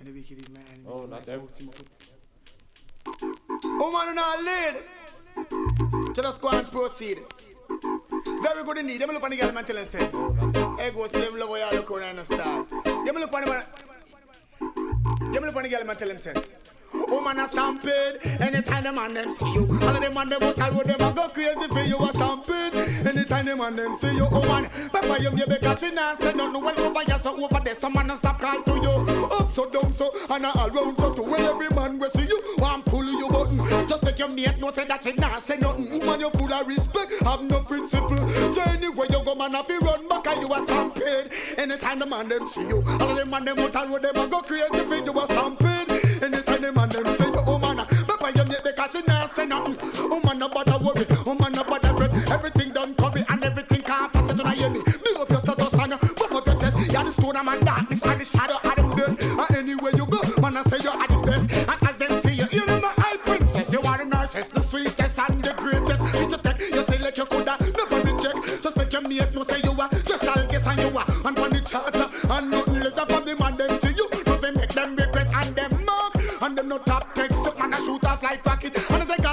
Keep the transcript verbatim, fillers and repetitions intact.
the wicked is my enemy. Oh, not them. Woman not lead. Just go and proceed. Very good indeed. Let me look on the girl and tell him, say, hey, go to them love where you look around and star. Let me look on the man. Let me look on the girl and tell him, say, woman a stampede. Anytime the man them see you, all of them man them out road them a go crazy for you a stampede. Anytime the man them see you, woman, Papa you maybe because she not say nothing well over here, so over there some man a stop call to you. Up so down so and a all round so to where every man will see you. Want pull you button, just make your mate know say that she not say nothing. Woman you full of respect, have no principle. So anyway you go man have to run back and you a stampede. Anytime the man them see you, all of them man them out road them a go crazy for you a stampede. Anytime the man them say you, oh man, Papa you mate because she not say nothing. Oh man no bother worry, oh man no bother fret. Everything done cover and everything can't pass it on a hear me. Big up your status and puff up your chest. You're the stone of man darkness and the shadow of them death. And anywhere you go, man I say you are the best. And as them see you, you know my high princess. You are the nicest, the sweetest and the greatest. You just take, you say like you coulda never been checked. Just make your mate know say you are special guest and you are and on the charter. And nothing less from the man them see you. Nothing make them regret and them mark. And them no top text, so man I shoot off like rocket. And I think